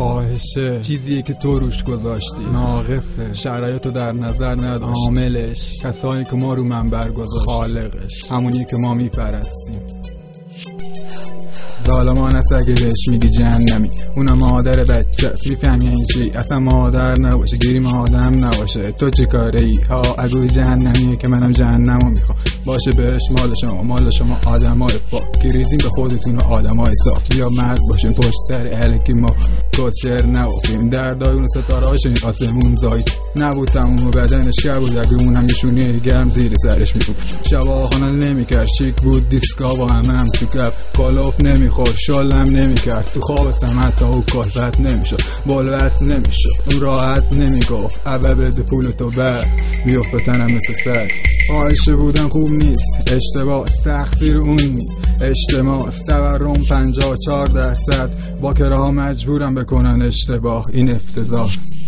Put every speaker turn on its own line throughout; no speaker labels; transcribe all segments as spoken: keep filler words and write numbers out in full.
فاحشه چیزیه که تو روش گذاشتی، ناقصه، شرایطو در نظر نداشت، عاملش کسایی که ما رو منبر گذاشت، خالقش همونی که ما میپرستیم. ظالمان است اگه بهش میگی جهنمی، اونم مادر بچه است، میفهمی این چی؟ اصلا مادر نباشه، گیریم آدم نباشه، تو چه کاره ای؟ ها اگوی جهنمیه که منم جهنمو میخوام باشه بهش مال شما، مال شما آدمای پاک گریزین به خودتون آدمای صاف، یا مرد باشین پشت سر اهل که ما کسر نوفیم، دردای اون ستاره هاشین آسمون زاید نبود، تموم بدنش که بود اگه اون هم یشونی گرم زیر سرش میبود، شبا خانه نمیکرد، شیک بود دیسکا با همه هم تو کپ، کالوف نمیخورد، شالم نمیکرد، تو خوابت هم حتی او کالفت نمیشد، بلوست نمیشد، اون راحت نمیگفت عبه بده پول تو بر بیفت به تنم مثل سر. آیشه بودن خوب نیست، اشتباه تقصیر اون نی، اجتماع تورم پنجاه و چهار درصد، با کره ها مجبورم بکنن اشتباه، این افتضاح.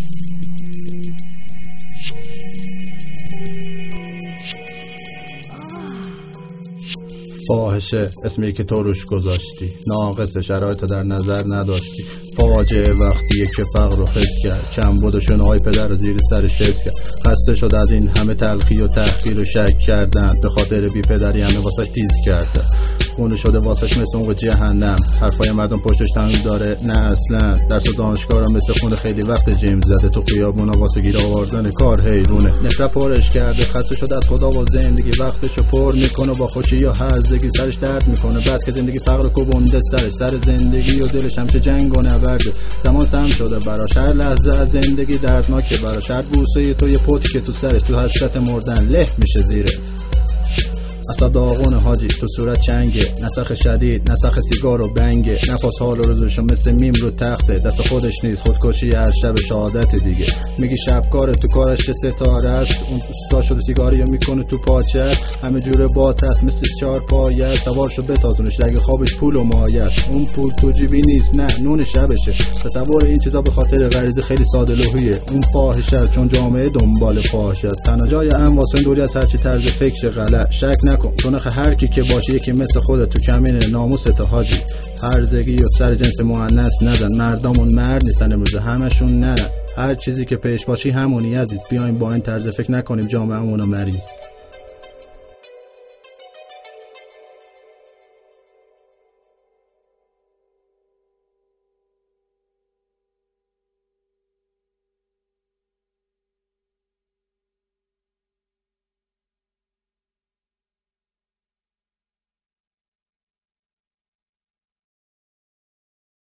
فاحشه اسمی که تو روش گذاشتی، ناقصه، شرایط در نظر نداشتی، فاجعه وقتیه که فقر رو حس کرد، کم بود و شنوهای پدر رو زیر سرش حس کرد، خسته شد از این همه تلخی و تحقیر و شک کردن، به خاطر بی پدری همه واسش تیز کردن، خونه شده واسش مثل اون جهنم، حرفای مردم پشتش تموم داره نه اصلا، درس و دانشگاه رو مثل خونه خیلی وقت جیم زده، تو خیابونا واسه گیر آوردن کار حیرونه، نفرت پرش کرده، خسته شد از خدا و زندگی، وقتشو پر میکنه با خوشی یا هرزگی، سرش درد میکنه بس که زندگی فقر کوبونده سرش، سر زندگی و دلش همشه جنگ و نبرده، زمان سم شده براش، هر لحظه از زندگی دردناکه براش، هر بوسه تو یه پوتی که تو سرش، تو حسرت مردن له میشه زیره، اصلا داغون حاجی تو صورت چنگه، نسخ شدید، نسخ سیگار و بنگه، نفس حال و روزشو مثل میم رو تخته، دست خودش نیست، خودکشی هر شب شهادت دیگه، میگی شبکاره تو کارش ستاره است، اون ستا شده سیگاری رو میکنه تو پاچه، همه جوره بات هست مثل چهار پایه، سوارشو بتازونش لگه خوابش پول و مایه است، اون پول تو جیبی نیست نه نون شبشه، تصور این چیزا به خاطر غریزه خیلی ساده لوحیه، اون فاحشه چون جامعه دنبال فاحشه است، تنها جای امن واسه دوری از هرچی طرز فکر غلط، شک نکن تو نخ هر کی که باشه یکی مثل خودت تو کمین ناموست حاجی، هرزگی و سر جنس مؤنث ندن، مردامون مرد نیستن امروزه همشون نرن، هر چیزی که پیش باشی همونی عزیز، بیایم با این طرز فکر نکنیم جامعه‌مون رو مریض.